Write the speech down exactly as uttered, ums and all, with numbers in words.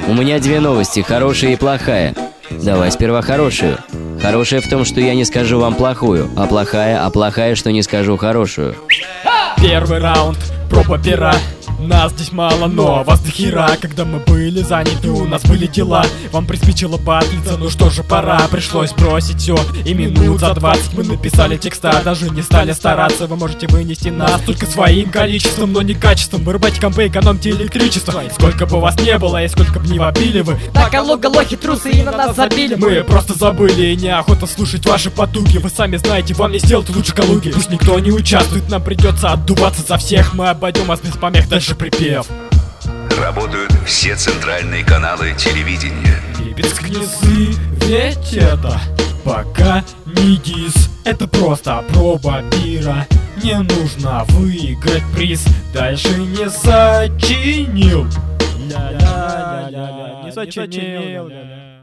У меня две новости, хорошая и плохая. Давай сперва хорошую. Хорошая в том, что я не скажу вам плохую, а плохая, а плохая, что не скажу хорошую. Первый раунд, проба пера. Нас здесь мало, но вас до хера. Когда мы были заняты, у нас были дела. Вам приспичило батлиться, ну что же, пора. Пришлось бросить все, и минут за двадцать мы написали текста. Даже не стали стараться, вы можете вынести нас только своим количеством, но не качеством. Вырубайте компы, экономьте электричество. И сколько бы вас не было, и сколько бы не вопили вы, так, алло, лохи, трусы, и на нас забили. Мы просто забыли, и неохота слушать ваши потуги. Вы сами знаете, вам не сделать лучше Калуги. Пусть никто не участвует, нам придется отдуваться за всех. Мы обойдем вас без помех, дальше припев. Работают все центральные каналы телевидения. Липецк не сы, ведь это пока не дис. Это просто проба пира. Не нужно выиграть приз. Дальше не сочинил. Ля-ля-ля-ля, не сочинил.